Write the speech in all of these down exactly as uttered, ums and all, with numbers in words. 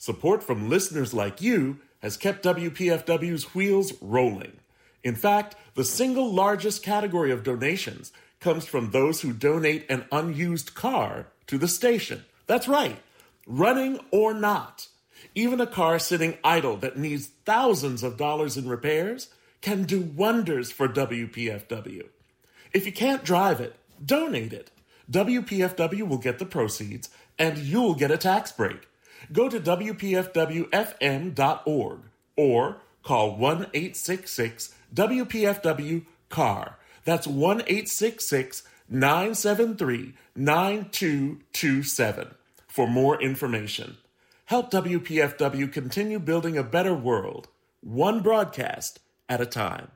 Support from listeners like you has kept W P F W's wheels rolling. In fact, the single largest category of donations comes from those who donate an unused car to the station. That's right, running or not. Even a car sitting idle that needs thousands of dollars in repairs can do wonders for W P F W. If you can't drive it, donate it. W P F W will get the proceeds, and you'll get a tax break. Go to W P F W F M dot org or call one eight six six W P F W C A R. That's one eight six six nine seven three nine two two seven for more information. Help W P F W continue building a better world, one broadcast at a time.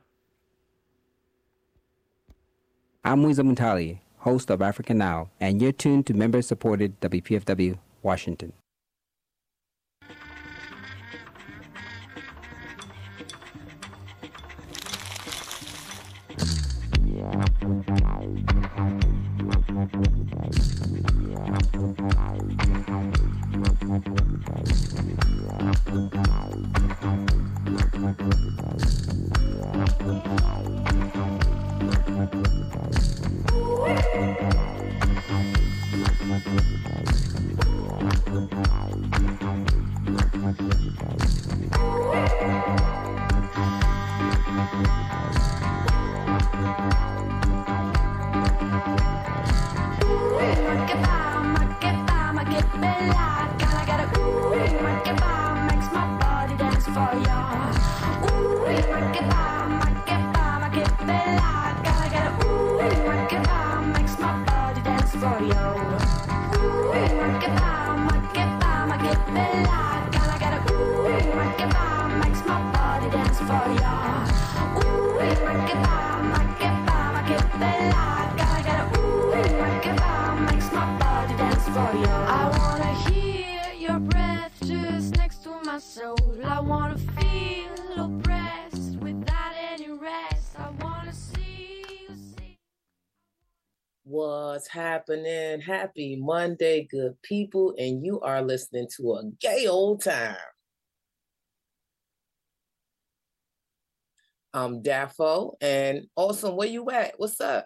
I'm Wiza Muntali, host of Africa Now, and you're tuned to member-supported W P F W Washington. What's happening? Happy Monday, good people, and you are listening to a gay old time. I'm Daffo, and Awesome, where you at? What's up?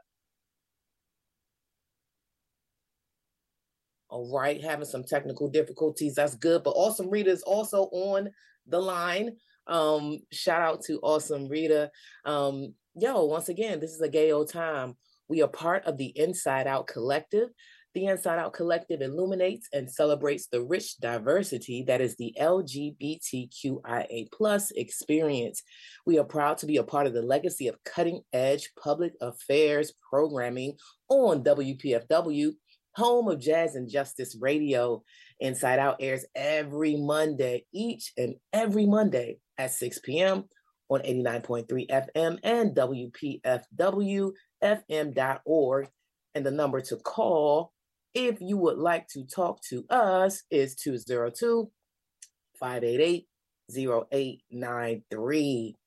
All right, having some technical difficulties. That's good, but Awesome Rita is also on the line. Um, shout out to Awesome Rita. Um, yo, once again, this is a gay old time. We are part of the Inside Out Collective. The Inside Out Collective illuminates and celebrates the rich diversity that is the L G B T Q I A plus experience. We are proud to be a part of the legacy of cutting-edge public affairs programming on W P F W, home of Jazz and Justice Radio. Inside Out airs every Monday, each and every Monday at six p.m. on eighty-nine point three F M and W P F W F M dot org. And the number to call if you would like to talk to us is two zero two, five eight eight, zero eight nine three.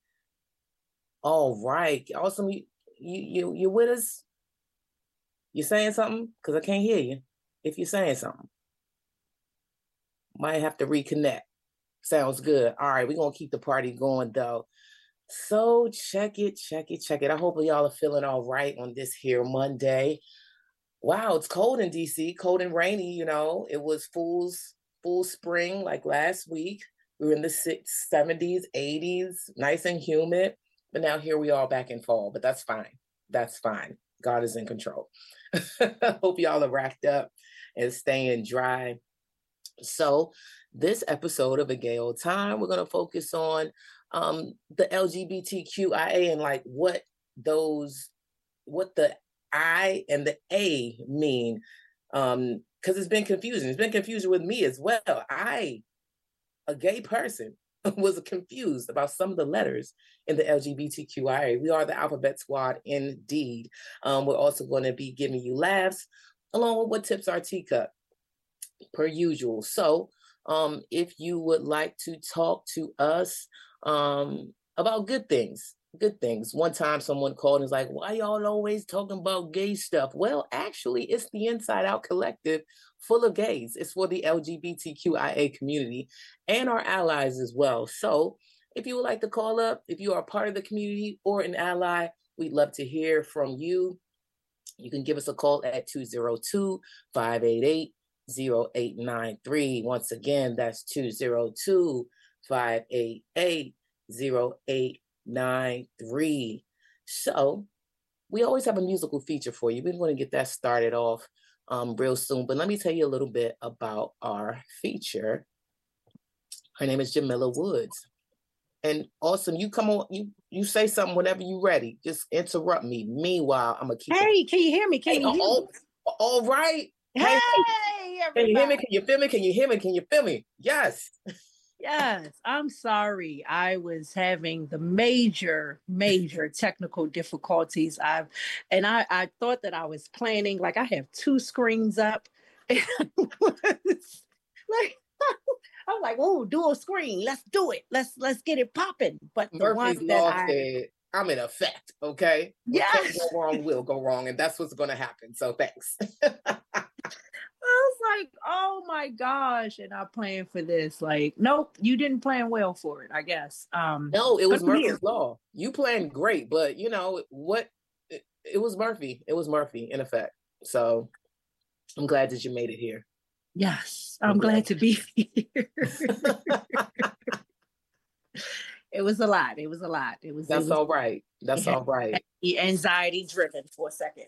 All right. Awesome. You, you, you, you with us? You saying something? Because I can't hear you if you're saying something. Might have to reconnect. Sounds good. All right. We're going to keep the party going, though. So check it, check it, check it. I hope y'all are feeling all right on this here Monday. Wow, it's cold in D C, cold and rainy, you know. It was fool's, full spring like last week. We were in the six, seventies, eighties, nice and humid. But now here we are back in fall, but that's fine. That's fine. God is in control. Hope y'all are racked up and staying dry. So this episode of A Gay Old Time, we're going to focus on um, the L G B T Q I A and like what those, what the I and the A mean. Um, because it's been confusing. It's been confusing with me as well. I, a gay person, was confused about some of the letters in the L G B T Q I A. We are the Alphabet Squad indeed. Um, we're also going to be giving you laughs along with what tips our teacup per usual. So um, if you would like to talk to us um, about good things, good things. One time someone called and was like, why y'all always talking about gay stuff? Well, actually, it's the Inside Out Collective full of gays. It's for the L G B T Q I A community and our allies as well. So if you would like to call up, if you are part of the community or an ally, we'd love to hear from you. You can give us a call at two oh two, five eight eight, oh eight nine three. Once again, that's two oh two, five eight eight, oh eight nine three. So we always have a musical feature for you. We're going to get that started off um, real soon. But let me tell you a little bit about our feature. Her name is Jamila Woods. And Awesome, you come on, you you say something whenever you're ready. Just interrupt me. Meanwhile, I'm gonna keep. Hey, it. Can you hear me? Can hey, you hear all, me? all right. Hey, hey everybody. Can you hear me? Can you feel me? Can you hear me? Can you feel me? Yes. Yes, I'm sorry. I was having the major, major technical difficulties. I've and I, I thought that I was planning, like I have two screens up. like I'm like, oh, dual screen. Let's do it. Let's let's get it popping. But the Murphy's one Law that I, said, I'm in effect, okay? What yes. can't go wrong will go wrong, and that's what's going to happen. So thanks. I was like, oh my gosh. And I planned for this. Like, nope, you didn't plan well for it, I guess. Um, no, it was Murphy's here. Law. You planned great, but you know what? It, it was Murphy. It was Murphy, in effect. So I'm glad that you made it here. Yes, I'm okay. glad to be here. It was a lot. It was a lot. It was. That's it was, all right. That's all right. Anxiety driven for a second.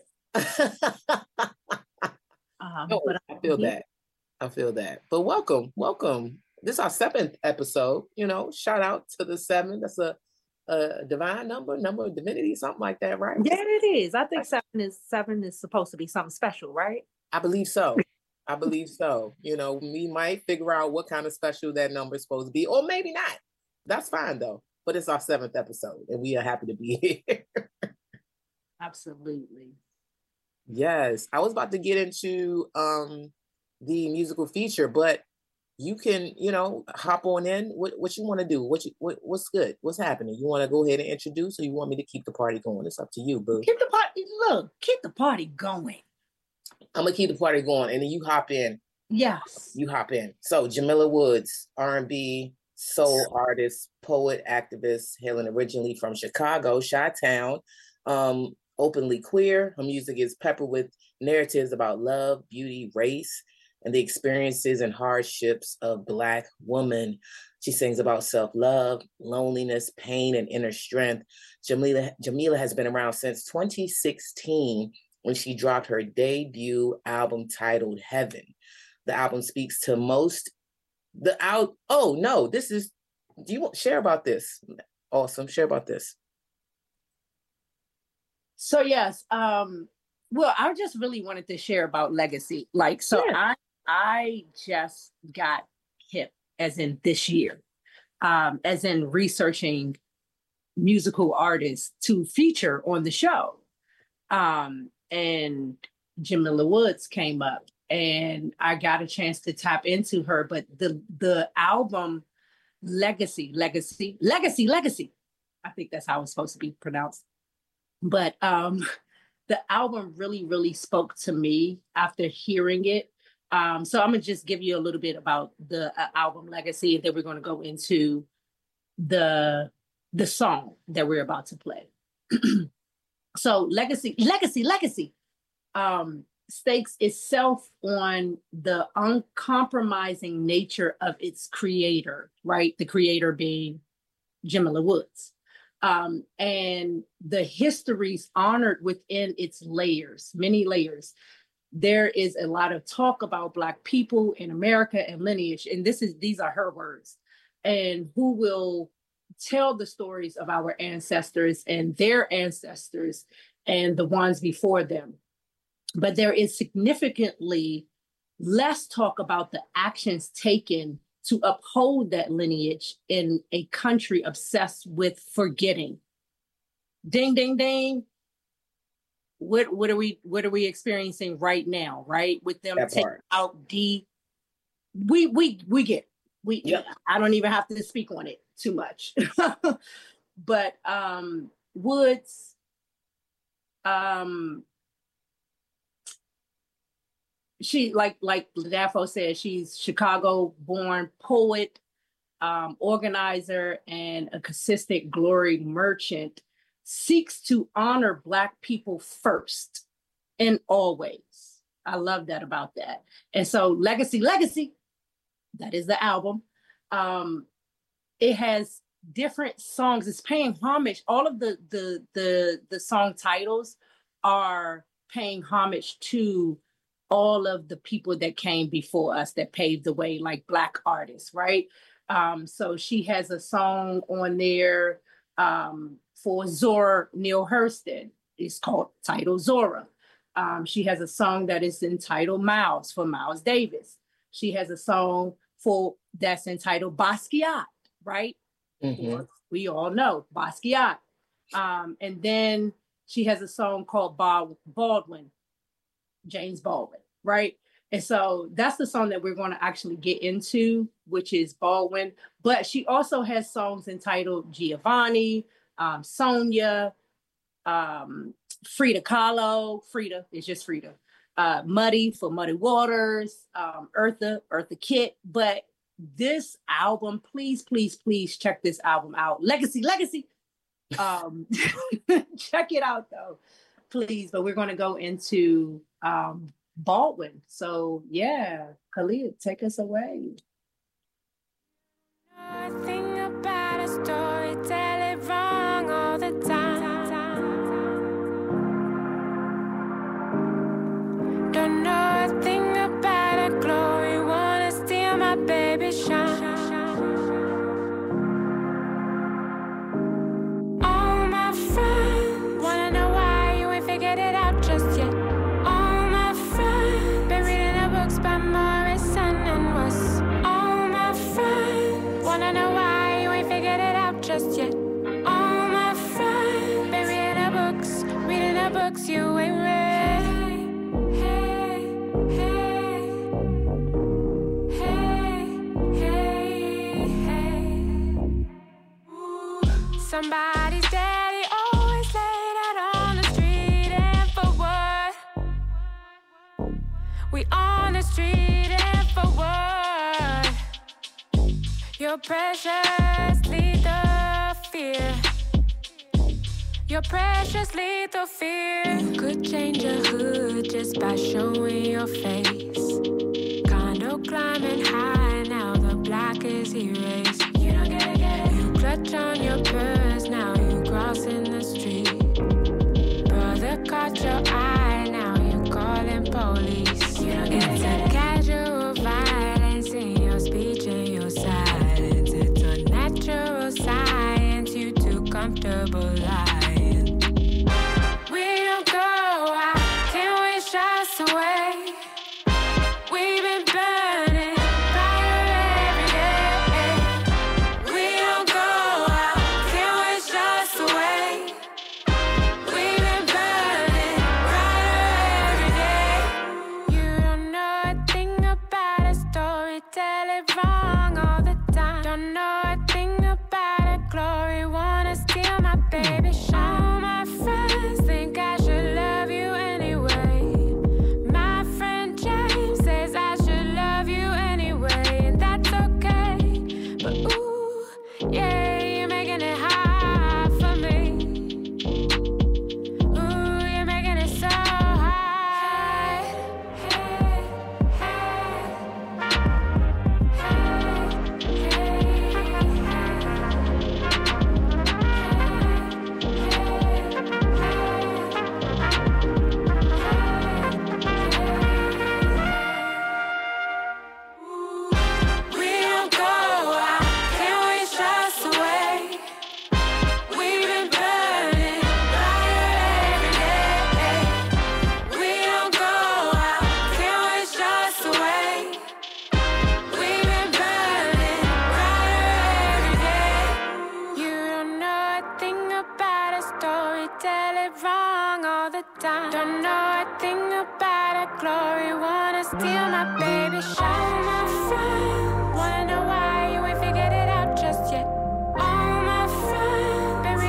um, no, but I feel that. I feel that. But welcome, welcome. This is our seventh episode. You know, shout out to the seven. That's a, a divine number, number of divinity, something like that, right? Yeah, it is. I think seven is seven is supposed to be something special, right? I believe so. I believe so. You know, we might figure out what kind of special that number is supposed to be, or maybe not. That's fine though. But it's our seventh episode, and we are happy to be here. Absolutely. Yes, I was about to get into um the musical feature, but you can, you know, hop on in. What what you want to do? What you what, what's good? What's happening? You want to go ahead and introduce, or you want me to keep the party going? It's up to you, boo. Keep the party. Look, keep the party going. I'm gonna keep the party going, and then you hop in. Yes. You hop in. So Jamila Woods, R and B, soul artist, poet, activist, hailing originally from Chicago, Chi-Town, um, openly queer. Her music is peppered with narratives about love, beauty, race, and the experiences and hardships of Black women. She sings about self-love, loneliness, pain, and inner strength. Jamila, Jamila has been around since twenty sixteen, when she dropped her debut album titled Heaven. The album speaks to most, the out, oh no, this is, do you want share about this? Awesome, share about this. So yes, um, well, I just really wanted to share about legacy. Like, so yeah. I I just got hip, as in this year, um, as in researching musical artists to feature on the show. Um, and Jamila Woods came up, and I got a chance to tap into her. But the the album Legacy, Legacy, Legacy, Legacy, I think that's how it's supposed to be pronounced. But um, the album really, really spoke to me after hearing it. Um, so I'm gonna just give you a little bit about the uh, album Legacy, and then we're gonna go into the the song that we're about to play. So Legacy, Legacy, Legacy um, stakes itself on the uncompromising nature of its creator, right? The creator being Jamila Woods. Um, and the histories honored within its layers, many layers. There is a lot of talk about Black people in America and lineage, and this is these are her words, and who will tell the stories of our ancestors and their ancestors and the ones before them. But there is significantly less talk about the actions taken to uphold that lineage in a country obsessed with forgetting. Ding, ding, ding. What, what are we what are we experiencing right now, right? With them taking out D. We we we get we yeah. I don't even have to speak on it too much. but um, Woods, um, she like like Dafo said, she's Chicago-born poet, um, organizer, and a consistent glory merchant. Seeks to honor Black people first and always. I love that about that. And so Legacy, Legacy, that is the album. Um, it has different songs. It's paying homage. All of the, the, the, the song titles are paying homage to all of the people that came before us that paved the way, like Black artists, right? Um, so she has a song on there um, for Zora Neale Hurston. It's called Title Zora. Um, she has a song that is entitled Miles for Miles Davis. She has a song for that's entitled Basquiat, right? Mm-hmm. We all know Basquiat. Um, and then she has a song called Baldwin, James Baldwin, right? And so that's the song that we're going to actually get into, which is Baldwin. But she also has songs entitled Giovanni, um, Sonia, um, Frida Kahlo. Frida is just Frida. Uh, Muddy for Muddy Waters, um, Eartha, Eartha Kitt. But this album, please, please, please check this album out. Legacy, Legacy. Um, check it out though, please. But we're going to go into um, Baldwin. So yeah, Khalid, take us away. Nothing about a story, tell it wrong all the time. Don't know a thing about a glory, wanna steal my baby shine. All my friends wanna know why you ain't figured it out just yet. All my friends been reading the books by Morrison and West. All my friends wanna know why you ain't figured it out just yet. All my friends been reading the books, reading the books you ain't read. Somebody's daddy always laid out on the street, and for what? We on the street, and for what? Your precious lethal fear. Your precious lethal fear. You could change your hood just by showing your face. Condo climbing high, now the block is erased. You don't get it, get it. You clutch on your purse, now you crossing the street. Brother caught your eye, now you calling police. You don't get it, get it. It's a casual violence in your speech and your silence. It's a natural science, you too comfortable lying. We don't go out, can't wish us away. We've been burning brighter every day. We don't go out, can't wish us away. We've been burning brighter every day. You don't know a thing about a story, tell it wrong all the time. Don't know a thing about a glory, wanna steal my baby shine. All my friends think I should love you anyway. My friend James says I should love you anyway, and that's okay. But ooh, yeah, you're making it hard for me. Ooh, you're making it so hard. Hey, hey, we don't go out, can't wish us away. We've been burning brighter every day. We don't go out, can't wish us away. We've been burning brighter every day. You don't know a thing about a story, tell it wrong all the time. Don't know a thing about a glory, wanna steal my baby shine. My friends wanna know why you ain't figured it out just yet. All my friends been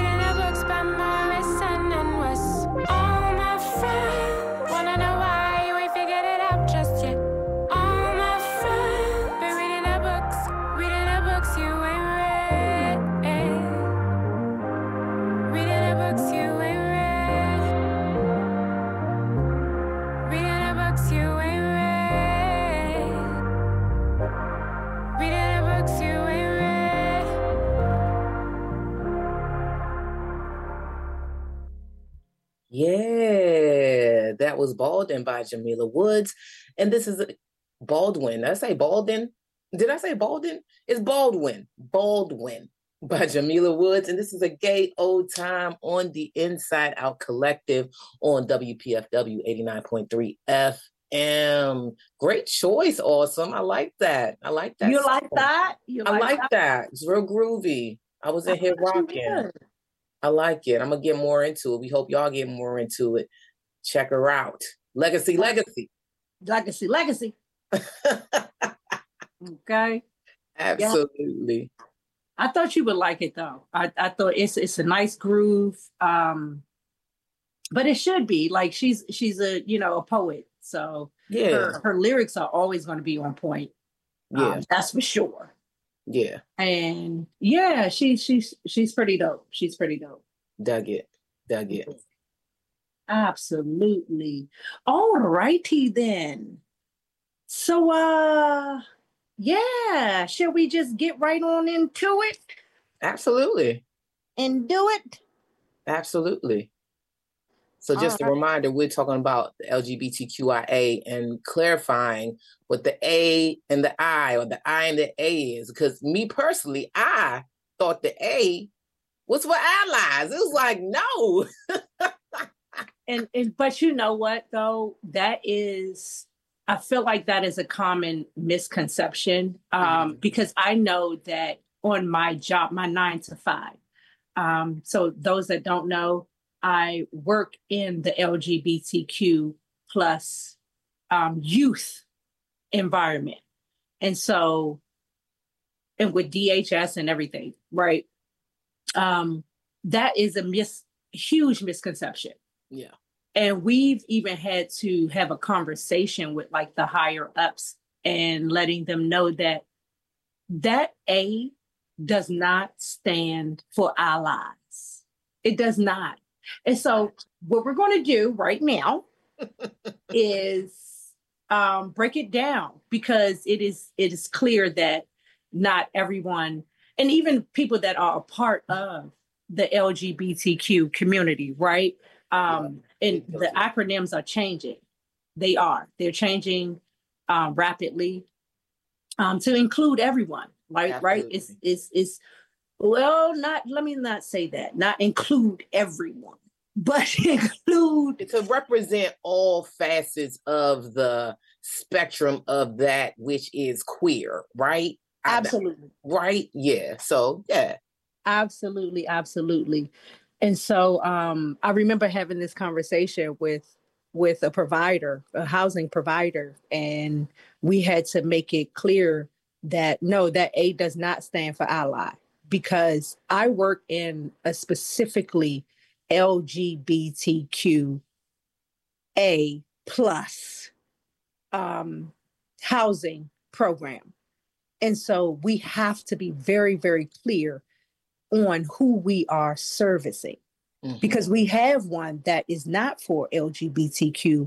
box you ain't read. Yeah, that was Baldwin by Jamila Woods. And this is Baldwin. Did I say Baldwin? Did I say Baldwin? It's Baldwin. Baldwin by Jamila Woods. And this is a gay old time on the Inside Out Collective on W P F W eighty-nine point three F M. Great choice, Awesome. I like that. I like that. You song. like that? You I like, like that? that. It's real groovy. I was in here rocking. I like it. I'm going to get more into it. We hope y'all get more into it. Check her out. Legacy, legacy. Legacy, legacy. Okay. Absolutely. Yeah. I thought you would like it though. I, I thought it's it's a nice groove. Um, but it should be like she's she's a you know a poet. So yeah, her, her lyrics are always going to be on point. Yeah, um, that's for sure. Yeah. And yeah, she, she's she's pretty dope. She's pretty dope. Dug it. Dug it. Absolutely. All righty then. So uh yeah, shall we just get right on into it? Absolutely. And do it? Absolutely. So just All a right. reminder, we're talking about the L G B T Q I A and clarifying what the A and the I or the I and the A is. Because me personally, I thought the A was for allies. It was like, no. and and but you know what though? That is, I feel like that is a common misconception. Um, Mhm. because I know that on my job, my nine to five. Um, so those that don't know, I work in the L G B T Q plus um, youth environment. And so, and with D H S and everything, right? Um, that is a mis- huge misconception. Yeah. And we've even had to have a conversation with like the higher ups and letting them know that that A does not stand for allies. It does not. And so what we're going to do right now is um, break it down, because it is it is clear that not everyone, and even people that are a part of the L G B T Q community, right? Um, yeah. And the acronyms are changing. They are. They're changing um, rapidly um, to include everyone, right? Absolutely. Right? It's, it's, it's, well, not, let me not say that, not include everyone, but include. To represent all facets of the spectrum of that which is queer, right? Absolutely. Right? Yeah. So, yeah. Absolutely. Absolutely. And so um, I remember having this conversation with with a provider, a housing provider, and we had to make it clear that no, that A does not stand for ally, because I work in a specifically L G B T Q A plus um, housing program. And so we have to be very, very clear on who we are servicing, mm-hmm. because we have one that is not for L G B T Q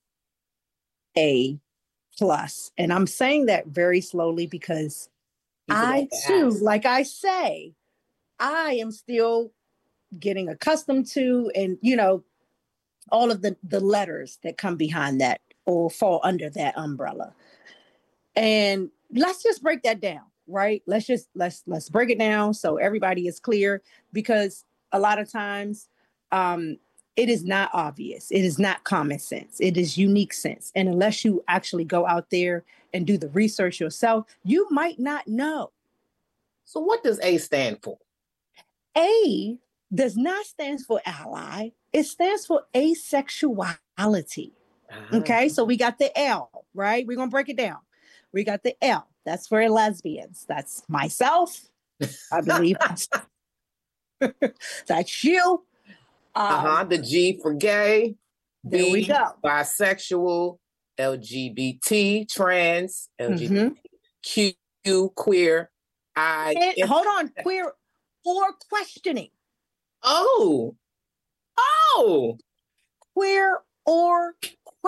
A plus. And I'm saying that very slowly because He's I too, ask. like I say, I am still getting accustomed to, and you know, all of the, the letters that come behind that or fall under that umbrella. And let's just break that down. Right. Let's just let's let's break it down so everybody is clear, because a lot of times um, it is not obvious. It is not common sense. It is unique sense. And unless you actually go out there and do the research yourself, you might not know. So what does A stand for? A does not stand for ally. It stands for asexuality. Uh-huh. OK, so we got the L, right? We're going to break it down. We got the L. That's for lesbians. That's myself. I believe that's, that's you. Um, uh-huh. The G for gay. There B, we go. Bisexual. L G B T, trans. L G B T Q, mm-hmm. queer. I. And, hold on. Queer or questioning. Oh. Oh. Queer or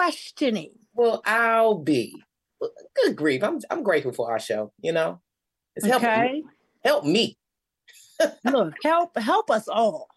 questioning. Well, I'll be. Good grief. I'm I'm grateful for our show, you know? It's helping Okay. me. Help me. Look, help help us all.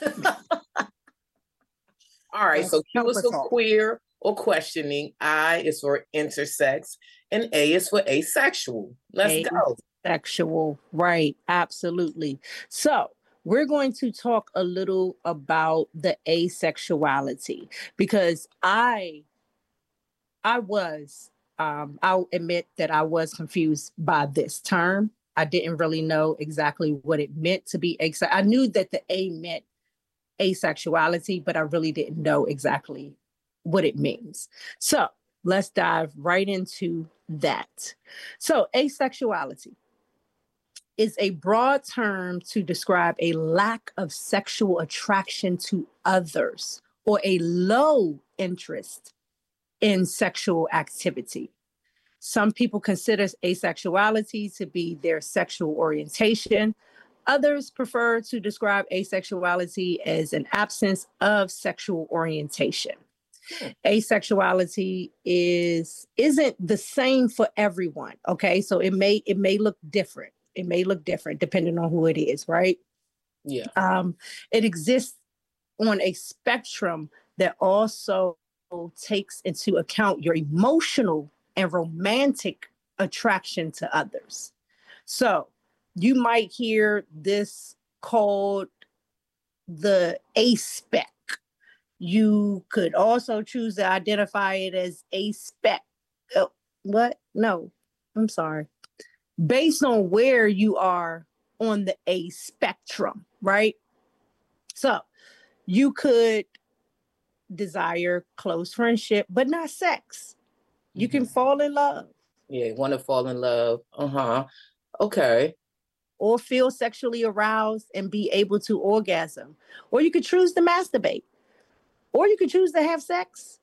All right, Yes, so Q help is us for all. queer or questioning, I is for intersex, and A is for asexual. Let's go. Asexual, right? Absolutely. So we're going to talk a little about the asexuality because I, I was, um, I'll admit that I was confused by this term. I didn't really know exactly what it meant to be asex. I knew that the A meant asexuality, but I really didn't know exactly what it means. So let's dive right into that. So asexuality is a broad term to describe a lack of sexual attraction to others or a low interest in sexual activity. Some people consider asexuality to be their sexual orientation. Others prefer to describe asexuality as an absence of sexual orientation. Hmm. Asexuality is isn't the same for everyone. Okay, so it may it may look different. It may look different depending on who it is, right? Yeah. Um, it exists on a spectrum that also takes into account your emotional and romantic attraction to others. So you might hear this called the A-spec. You could also choose to identify it as A-spec. Oh, what? No, I'm sorry. Based on where you are on the A spectrum, right? So you could desire close friendship, but not sex. You mm-hmm. can fall in love. Yeah, want to fall in love. Uh-huh. Okay. Or feel sexually aroused and be able to orgasm. Or you could choose to masturbate. Or you could choose to have sex.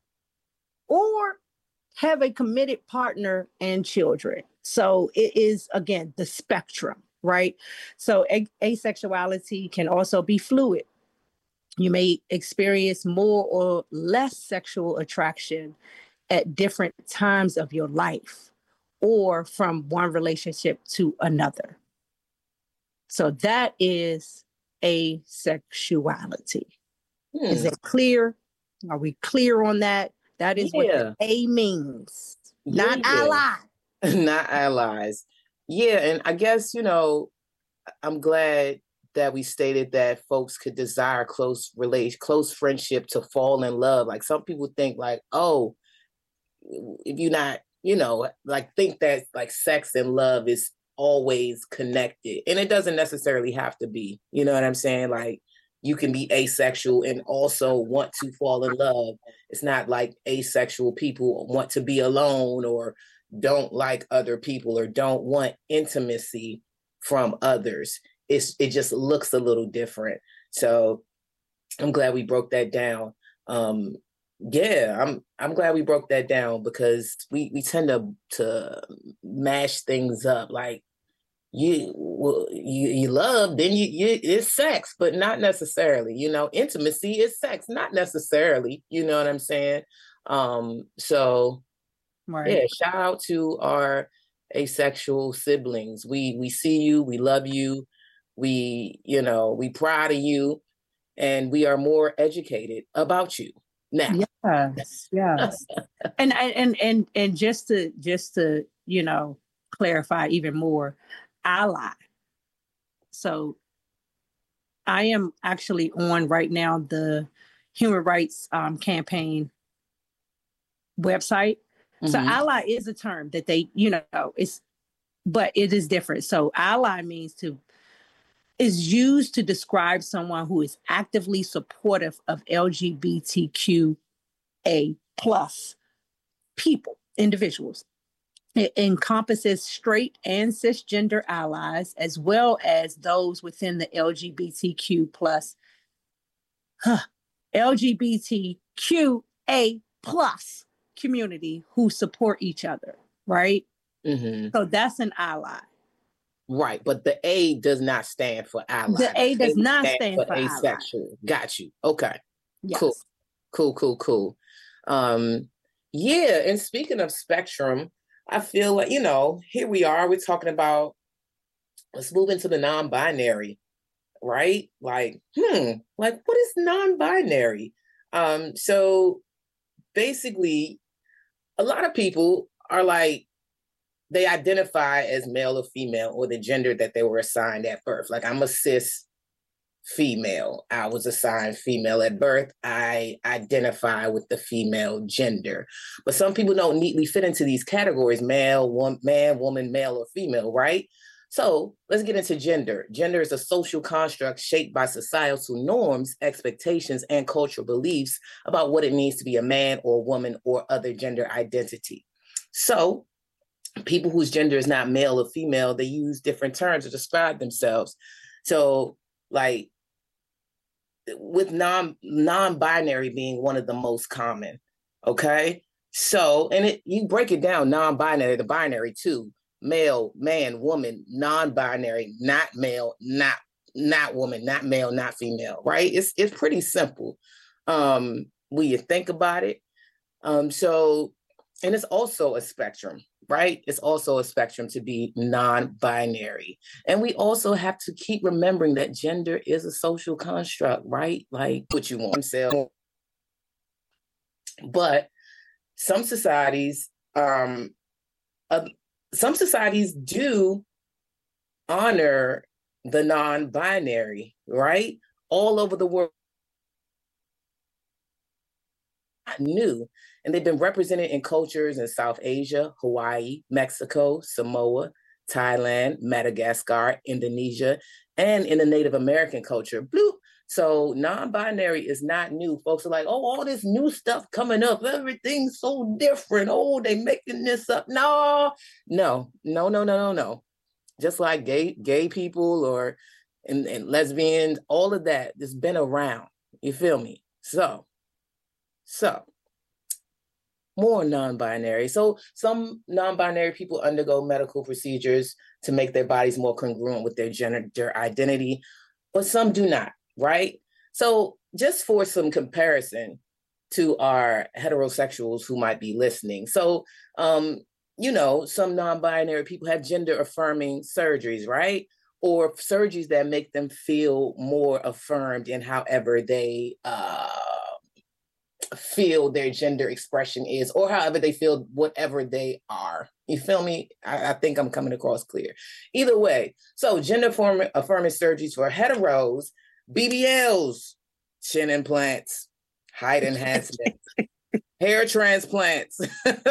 Or have a committed partner and children. So it is, again, the spectrum, right? So a- asexuality can also be fluid. You may experience more or less sexual attraction at different times of your life or from one relationship to another. So that is asexuality. Hmm. Is it clear? Are we clear on that? That is yeah. what the A means, yeah. not ally. Not allies. Yeah, and I guess, you know, I'm glad that we stated that folks could desire close relation, close friendship to fall in love. Like some people think like, oh, if you're not, you know, like think that like sex and love is always connected. And it doesn't necessarily have to be, you know what I'm saying? Like you can be asexual and also want to fall in love. It's not like asexual people want to be alone or don't like other people or don't want intimacy from others. It's, it just looks a little different. So I'm glad we broke that down. Um, yeah, I'm I'm glad we broke that down because we, we tend to to mash things up. Like you well, you you love, then you, you it's sex, but not necessarily. You know, intimacy is sex, not necessarily. You know what I'm saying? Um, so right. Yeah, shout out to our asexual siblings. We we see you, we love you, we you know we proud of you, and we are more educated about you now. Yes, yes. and and and and just to just to you know clarify even more, ally. So I am actually on right now the Human Rights um, Campaign website. Mm-hmm. So ally is a term that they, you know, it's, but it is different. So ally means to, is used to describe someone who is actively supportive of L G B T Q A plus people, individuals. It encompasses straight and cisgender allies, as well as those within the L G B T Q plus, huh, L G B T Q A plus community who support each other, right? Mm-hmm. So that's an ally. Right, but the A does not stand for ally. The A does a not stand, stand for, for asexual. Ally. Got you. Okay. Yes. Cool. Cool, cool, cool. Um, yeah, and speaking of spectrum, I feel like, you know, here we are, we're talking about let's move into the non-binary, right? Like, hmm, like what is non-binary? Um, so basically, a lot of people are like, they identify as male or female or the gender that they were assigned at birth. Like, I'm a cis female. I was assigned female at birth. I identify with the female gender. But some people don't neatly fit into these categories, male, one, man, woman, male, or female, right? So let's get into gender. Gender is a social construct shaped by societal norms, expectations, and cultural beliefs about what it means to be a man or woman or other gender identity. So people whose gender is not male or female, they use different terms to describe themselves. So like with non, non-binary being one of the most common, okay? So, and it you break it down, non-binary, the binary too. Male, man, woman, non-binary, not male, not not woman, not male, not female, right? It's it's pretty simple um, when you think about it. Um, so, and it's also a spectrum, right? It's also a spectrum to be non-binary. And we also have to keep remembering that gender is a social construct, right? Like what you want to But some societies, um, uh, some societies do honor the non-binary, right? All over the world. Not new, and they've been represented in cultures in South Asia, Hawaii, Mexico, Samoa, Thailand, Madagascar, Indonesia, and in the Native American culture. Bloop. So non-binary is not new. Folks are like, oh, all this new stuff coming up. Everything's so different. Oh, they making this up. No, no, no, no, no, no, no. Just like gay gay people or and, and lesbians, all of that has been around. You feel me? So, so more non-binary. So some non-binary people undergo medical procedures to make their bodies more congruent with their gender identity, but some do not. Right? So just for some comparison to our heterosexuals who might be listening. So, um, you know, some non-binary people have gender affirming surgeries, right? Or surgeries that make them feel more affirmed in however they uh, feel their gender expression is, or however they feel whatever they are. You feel me? I, I think I'm coming across clear. Either way, so gender affirming surgeries for heteros, B B Ls, chin implants, height enhancement, hair transplants,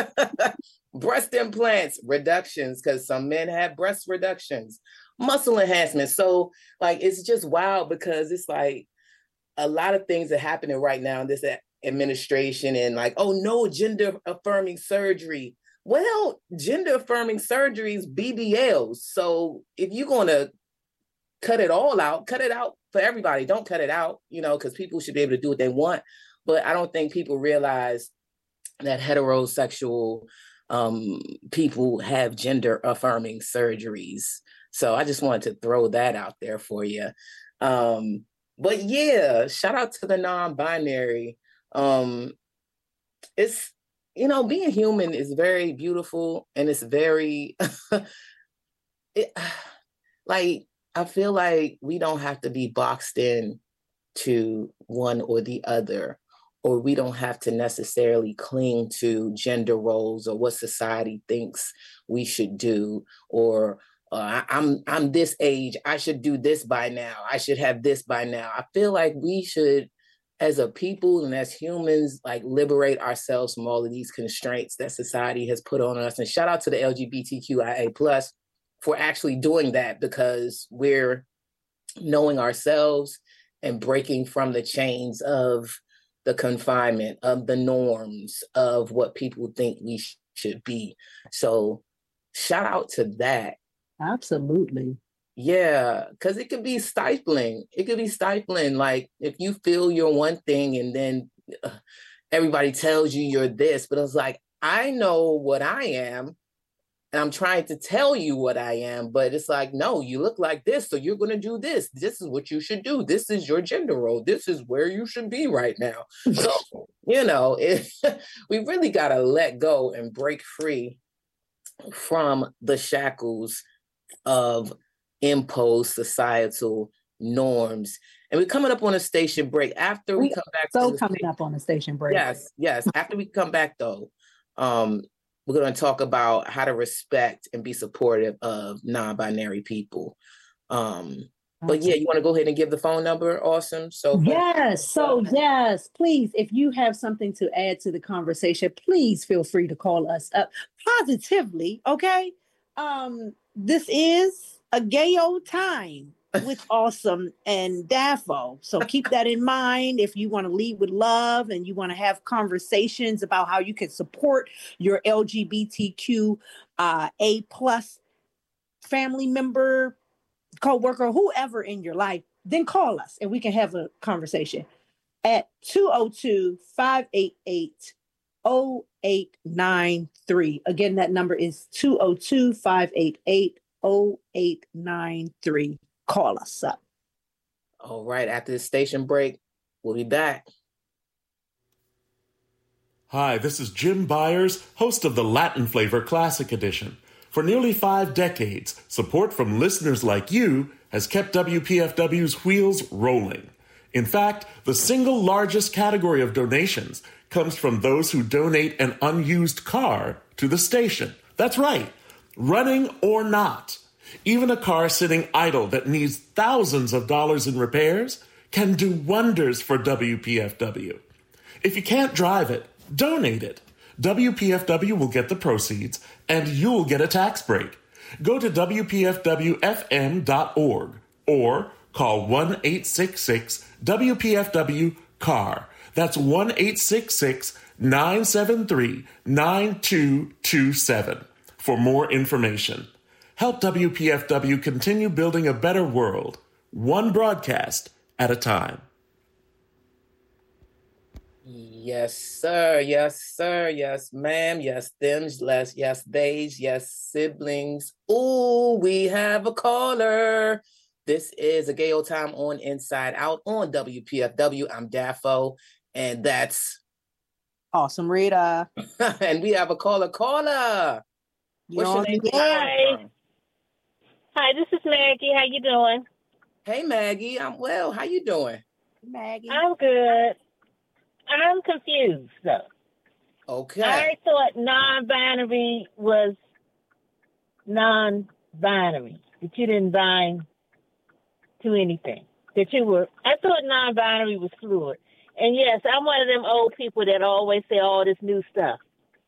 breast implants, reductions, because some men have breast reductions, muscle enhancement. So like, it's just wild because it's like a lot of things are happening right now in this administration and like, oh no, gender affirming surgery. Well, gender affirming surgeries, B B Ls. So if you're going to cut it all out, cut it out for everybody. Don't cut it out, you know, because people should be able to do what they want. But I don't think people realize that heterosexual um, people have gender affirming surgeries. So I just wanted to throw that out there for you. Um, but yeah, shout out to the non-binary. Um, it's, you know, being human is very beautiful and it's very, it, like, I feel like we don't have to be boxed in to one or the other, or we don't have to necessarily cling to gender roles or what society thinks we should do, or uh, I'm I'm this age, I should do this by now, I should have this by now. I feel like we should, as a people and as humans, like liberate ourselves from all of these constraints that society has put on us. And shout out to the L G B T Q I A plus for actually doing that, because we're knowing ourselves and breaking from the chains of the confinement, of the norms, of what people think we sh- should be. So shout out to that. Absolutely. Yeah, because it could be stifling. It could be stifling. Like if you feel you're one thing and then uh, everybody tells you you're this, but it's like, I know what I am. And I'm trying to tell you what I am, but it's like, no, you look like this, so you're going to do this. This is what you should do. This is your gender role. This is where you should be right now. So, you know, it, we really got to let go and break free from the shackles of impose societal norms. And we're coming up on a station break. After we, we come back, so coming up on a station break. Yes, yes. After we come back, though, um, we're going to talk about how to respect and be supportive of non-binary people. Um, but yeah, you want to go ahead and give the phone number? Awesome. So yes, so yes, please, if you have something to add to the conversation, please feel free to call us up positively. Okay. Um, this is a gay old time with Awesome and Dafo. So keep that in mind. If you want to lead with love and you want to have conversations about how you can support your L G B T Q uh, A plus family member, co-worker, whoever in your life, then call us and we can have a conversation at two oh two, five eight eight, oh eight nine three. Again, that number is two oh two, five eight eight, oh eight nine three. Call us up. All right. After the station break, we'll be back. Hi, this is Jim Byers, host of the Latin Flavor Classic Edition. For nearly five decades, support from listeners like you has kept W P F W's wheels rolling. In fact, the single largest category of donations comes from those who donate an unused car to the station. That's right, running or not. Even a car sitting idle that needs thousands of dollars in repairs can do wonders for W P F W. If you can't drive it, donate it. W P F W will get the proceeds, and you'll get a tax break. Go to W P F W F M dot org or call one eight six six W P F W C A R. That's one eight six six, nine seven three, nine two two seven for more information. Help W P F W continue building a better world, one broadcast at a time. Yes, sir. Yes, sir. Yes, ma'am. Yes, thems. Yes, yes, theys. Yes, siblings. Ooh, we have a caller. This is a gay old time on Inside Out on W P F W. I'm Dafo, and that's Awesome Rita. And we have a caller. Caller. What's your name? Hi. Hi, this is Maggie. How you doing? Hey, Maggie. I'm well. How you doing? Maggie. I'm good. I'm confused, though. Okay. I thought non-binary was non-binary, that you didn't bind to anything. That you were, I thought non-binary was fluid. And yes, I'm one of them old people that always say all this new stuff.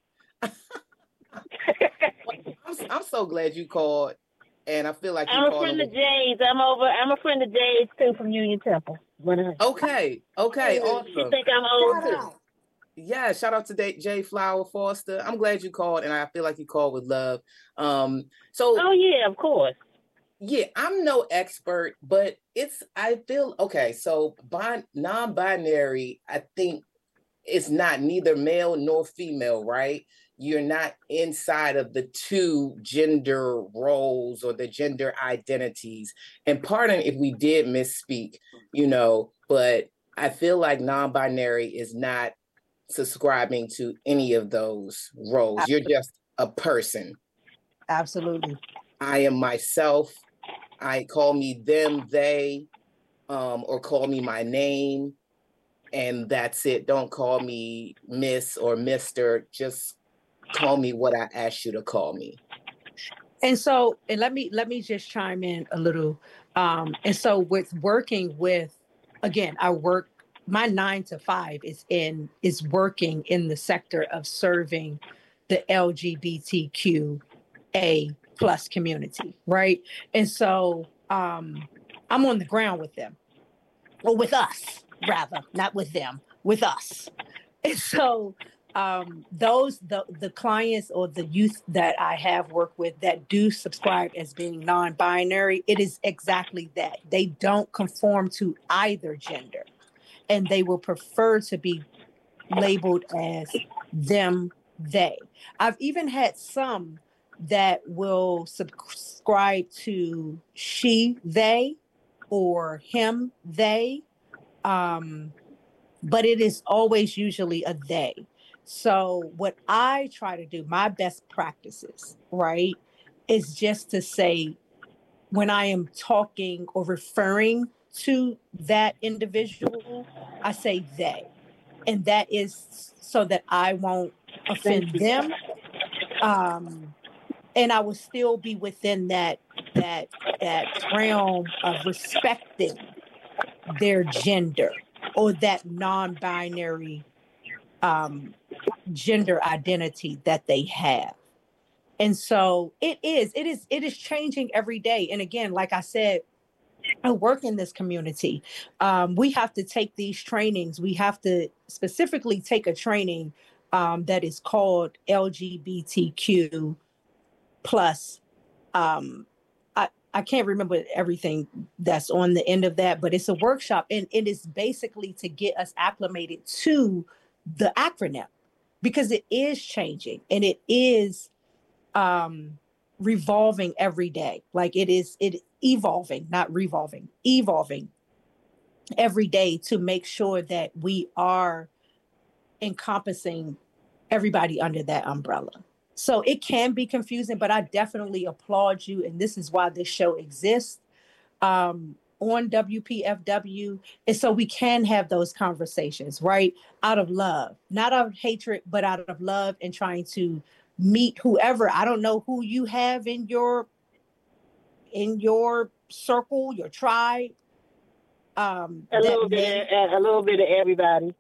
I'm, I'm so glad you called. And I feel like you I'm a friend of Jay's. I'm over. I'm a friend of Jay's too from Union Temple. Okay. Okay. Awesome. You think I'm old too? Yeah. Shout out to Jay Flower Foster. I'm glad you called, and I feel like you called with love. Um. So. Oh yeah, of course. Yeah, I'm no expert, but it's. I feel okay. So, bi- non-binary, I think, it's not neither male nor female, right? You're not inside of the two gender roles or the gender identities. And pardon if we did misspeak, you know, but I feel like non-binary is not subscribing to any of those roles. Absolutely. You're just a person. Absolutely. I am myself. I call me them, they, um, or call me my name. And that's it. Don't call me Miss or Mister. Just call me what I asked you to call me. And so, and let me let me just chime in a little. Um, and so with working with, again, I work, my nine to five is in, is working in the sector of serving the L G B T Q A plus community, right? And so um, I'm on the ground with them, or with us, rather, not with them, with us. And so um, those, the, the clients or the youth that I have worked with that do subscribe as being non-binary, it is exactly that. They don't conform to either gender, and they will prefer to be labeled as them, they. I've even had some that will subscribe to she, they, or him, they, um, but it is always usually a they. So what I try to do, my best practices, right, is just to say when I am talking or referring to that individual, I say they. And that is so that I won't offend them. Um, and I will still be within that that that realm of respecting their gender or that non-binary um, gender identity that they have. And so it is, it is, it is changing every day. And again, like I said, I work in this community. Um, we have to take these trainings. We have to specifically take a training um, that is called L G B T Q plus. Um, I, I can't remember everything that's on the end of that, but it's a workshop, and it is basically to get us acclimated to the acronym, because it is changing and it is um, revolving every day. Like it is, it evolving, not revolving, evolving every day to make sure that we are encompassing everybody under that umbrella. So it can be confusing, but I definitely applaud you. And this is why this show exists um, on W P F W. And so we can have those conversations, right? Out of love, not out of hatred, but out of love, and trying to meet whoever. I don't know who you have in your in your circle, your tribe. Um, a little bit, may... of, a little bit of everybody.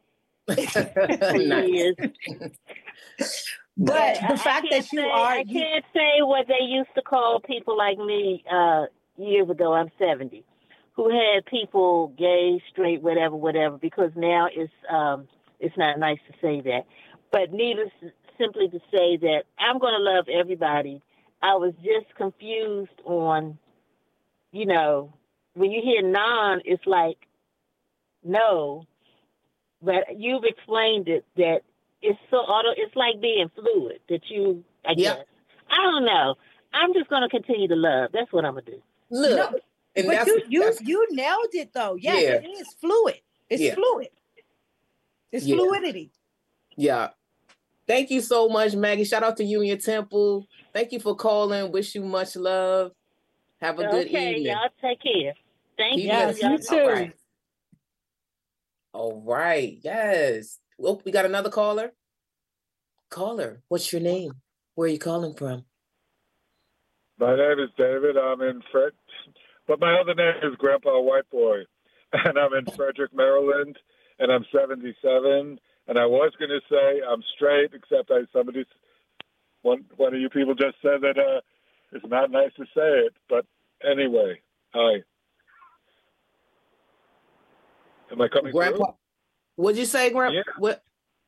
But the fact that you say, are, I you... can't say what they used to call people like me uh, years ago. I'm seventy, who had people gay, straight, whatever, whatever. Because now it's um, it's not nice to say that. But needless simply to say that I'm going to love everybody. I was just confused on, you know, when you hear non, it's like no. But you've explained it that it's so auto. It's like being fluid that you. I guess yep. I don't know. I'm just going to continue to love. That's what I'm gonna do. Look, no, and but that's, you you that's, you nailed it though. Yes, yeah. it is fluid. It's yeah. fluid. It's yeah. fluidity. Yeah. Thank you so much, Maggie. Shout out to you and your temple. Thank you for calling. Wish you much love. Have a good okay, evening. Y'all take care. Thank Keep you. Yes, you too. All right. All right. Yes. Oh, we got another caller. Caller, what's your name? Where are you calling from? My name is David. I'm in Fred, but my other name is Grandpa White Boy, and I'm in Frederick, Maryland, and I'm seventy-seven. And I was going to say I'm straight, except I somebody, one one of you people just said that uh, it's not nice to say it. But anyway, hi. Am I coming Grandpa, through? What'd you say, Grandpa? Yeah. What?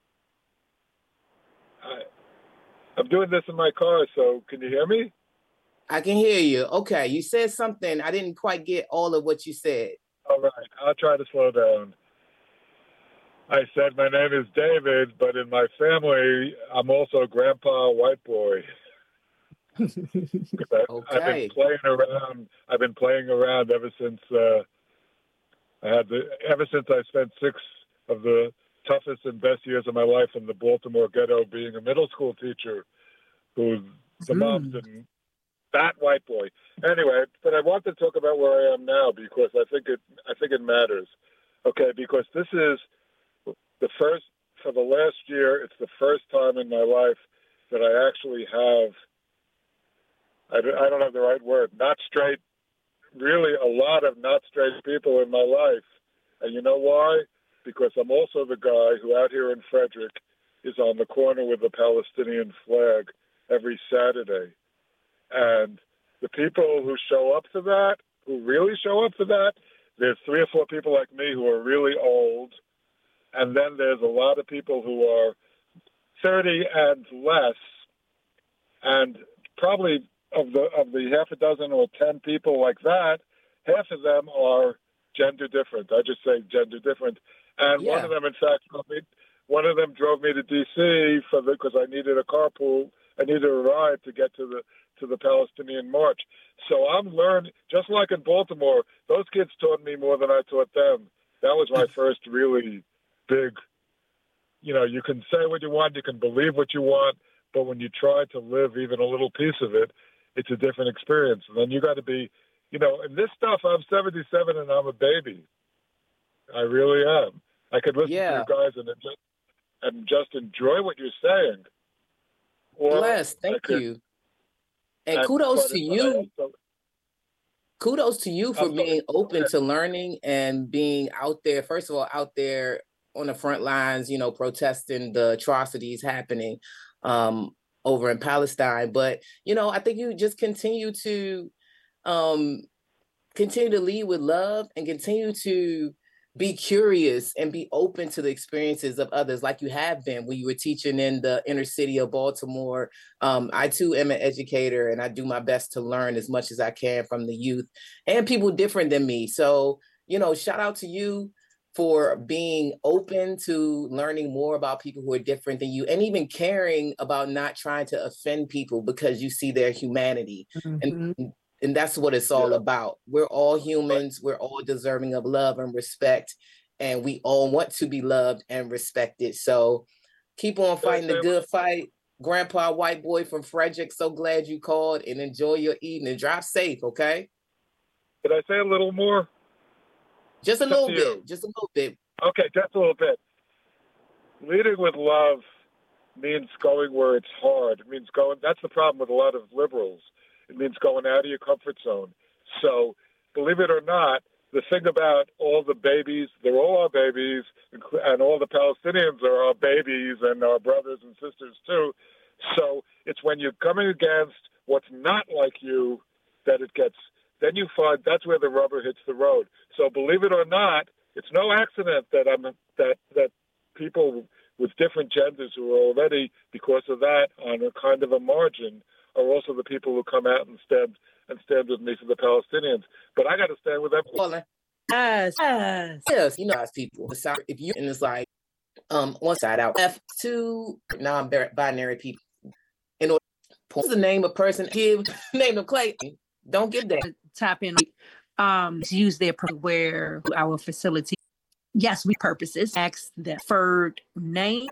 I, I'm doing this in my car, so can you hear me? I can hear you. Okay, you said something. I didn't quite get all of what you said. All right, I'll try to slow down. I said my name is David, but in my family, I'm also Grandpa White Boy. I, Okay. I've been playing around. I've been playing around ever since uh, I had the. Ever since I spent six of the toughest and best years of my life in the Baltimore ghetto, being a middle school teacher, who's the mm. mom's and fat white boy. Anyway, but I want to talk about where I am now because I think it. I think it matters. Okay, because this is the first for the last year. It's the first time in my life that I actually have. I don't have the right word. Not straight. Really, a lot of not straight people in my life, and you know why? Because I'm also the guy who out here in Frederick is on the corner with the Palestinian flag every Saturday. And the people who show up for that, who really show up for that, there's three or four people like me who are really old. And then there's a lot of people who are thirty and less. And probably of the of the half a dozen or ten people like that, half of them are gender different. I just say gender different. And yeah. one of them, in fact, one of them drove me to D C for the because I needed a carpool. I needed a ride to get to the to the Palestinian march. So I'm learning, just like in Baltimore, those kids taught me more than I taught them. That was my first really big, you know, you can say what you want, you can believe what you want, but when you try to live even a little piece of it, it's a different experience. And then you got to be you know, and this stuff, I'm seventy-seven and I'm a baby. I really am. I could listen Yeah. to you guys and just, and just enjoy what you're saying. Or Bless, thank could, you. And, and kudos but, to but you. also, Kudos to you for I'm being sorry. open to learning and being out there, first of all, out there on the front lines, you know, protesting the atrocities happening um, over in Palestine. But, you know, I think you just continue to um, continue to lead with love and continue to be curious and be open to the experiences of others, like you have been when you were teaching in the inner city of Baltimore. Um, I too am an educator, and I do my best to learn as much as I can from the youth and people different than me. So, you know, shout out to you for being open to learning more about people who are different than you, and even caring about not trying to offend people because you see their humanity. Mm-hmm. And And that's what it's all Yeah. about. We're all humans. We're all deserving of love and respect. And we all want to be loved and respected. So keep on fighting the good fight. Grandpa White Boy from Frederick, so glad you called, and enjoy your evening. Drive safe, okay? Did I say a little more? Just a It's up little to bit. you. Just a little bit. Okay, just a little bit. Leading with love means going where it's hard. It means going, that's the problem with a lot of liberals. It means going out of your comfort zone. So, believe it or not, the thing about all the babies, they're all our babies, and all the Palestinians are our babies and our brothers and sisters too. So, it's when you're coming against what's not like you that it gets, then you find that's where the rubber hits the road. So, believe it or not, it's no accident that I'm that that people with different genders who are already, because of that, on a kind of a margin, are also the people who come out and stand and stand with me for the Palestinians. But I got to stand with them. Yes, yes. Yes, you know, as people, if you, and it's like, um, one side out, F two non-binary people. In order to the name of person, give name of Clay, don't give that. Tap in, um, use their where our facility. Yes, we purposes ask the third name,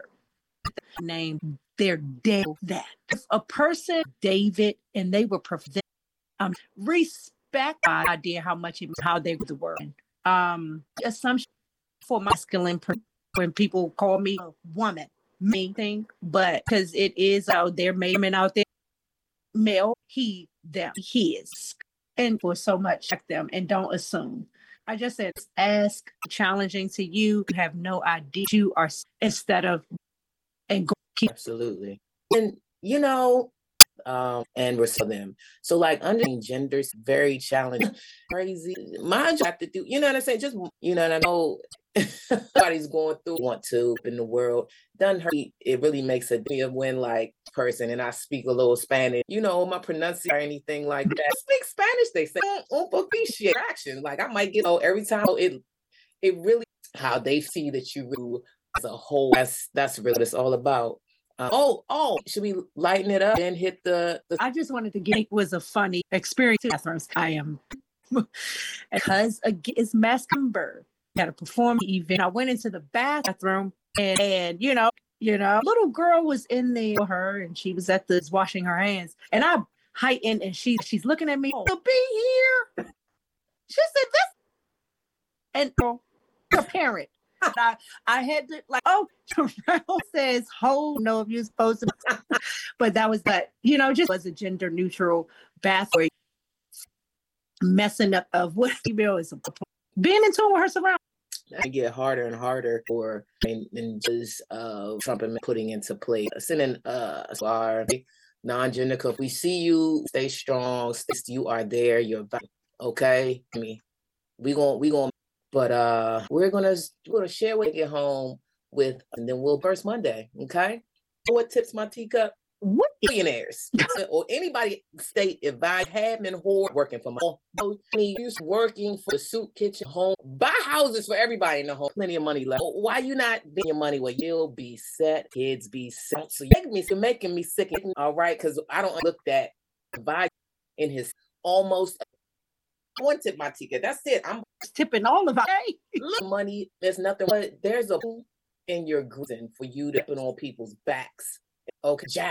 name their day that if a person David and they were present, um respect the idea how much it how they were working. Um, assumption for masculine when people call me a woman, main thing, but because it is out there, men out there, male, he, them, his, and for so much check them and don't assume. I just said, ask, challenging to you, you have no idea you are, instead of, and go keep. Absolutely. And, you know, um, and we're for them. So, like, understanding genders, very challenging, crazy. Mind you, have to do, you know what I'm saying? Just, you know, and I know everybody's going through, want to in the world. Done hurt. It really makes a deal when, like, person, and I speak a little Spanish, you know, my pronunciation or anything like that. I speak Spanish, they say, un poquito action. Like, I might get, oh, every time it, it really, how they see that you really, as a whole, that's, that's really what it's all about. Uh, oh, oh, should we lighten it up and hit the, the... I just wanted to get, it was a funny experience. I am, because again, it's Maskenberg. Had a performance event. I went into the bathroom and, and you know, you know, little girl was in there with her and she was at the washing her hands. And I heightened and she she's looking at me, to be here. She said this. And oh, her parent. I, I had to like, oh, Terrell says, hold, no, if you're supposed to, but that was that, you know, just was a gender neutral bathroom messing up of what female is being in tune with her surroundings. It get harder and harder for and just uh Trump and putting into play sending uh our non-gender. We see you, stay strong, stay, you are there, you're back, okay. I mean, we gonna we gonna but uh we're gonna we're gonna share what we get home with, and then we'll burst Monday, okay? What tips my teacup? What millionaires or anybody state if I have been whore working for my home, working for the soup kitchen home, buy houses for everybody in the home, plenty of money left. Why you not being your money where you'll be set, kids be set? So you're making me, you're making me sick. All right, because I don't look that vibe in his almost one tip my ticket. That's it. I'm tipping all of our money. There's nothing, but there's a in your reason for you to put on people's backs. Okay, Jack,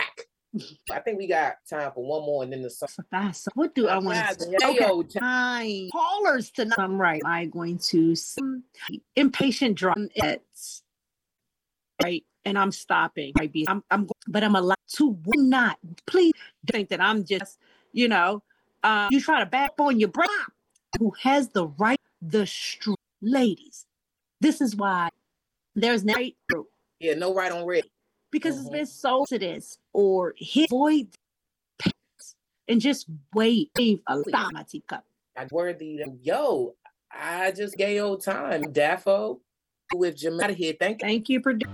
I think we got time for one more and then the song. So what do I want to say? Okay, time. Callers tonight. I'm right. I'm going to some impatient drum it's right. And I'm stopping. Right? I'm, I'm, but I'm allowed to not. Please think that I'm just, you know, um, you try to back on your brain. Who has the right, the str- ladies. This is why there's no right. Yeah, no right on red. Because mm-hmm. it's been so to this or hit void and just wait. Stop my teacup. I worthy. Yo, I just gave old time. Daffo with Jamaica here. Thank you. Thank you for doing.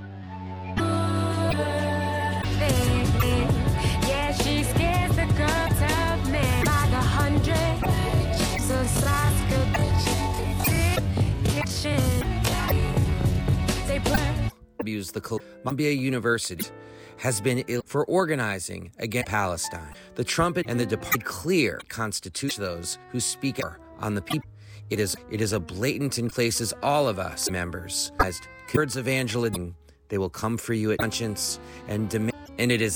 Yeah, she scares the girl tough man by the hundred. So Abuse the Columbia University has been ill for organizing against Palestine. The trumpet and the departed clear constitution those who speak on the people. It is it is a blatant and places all of us members as words of evangelism. They will come for you at conscience and demand, and it is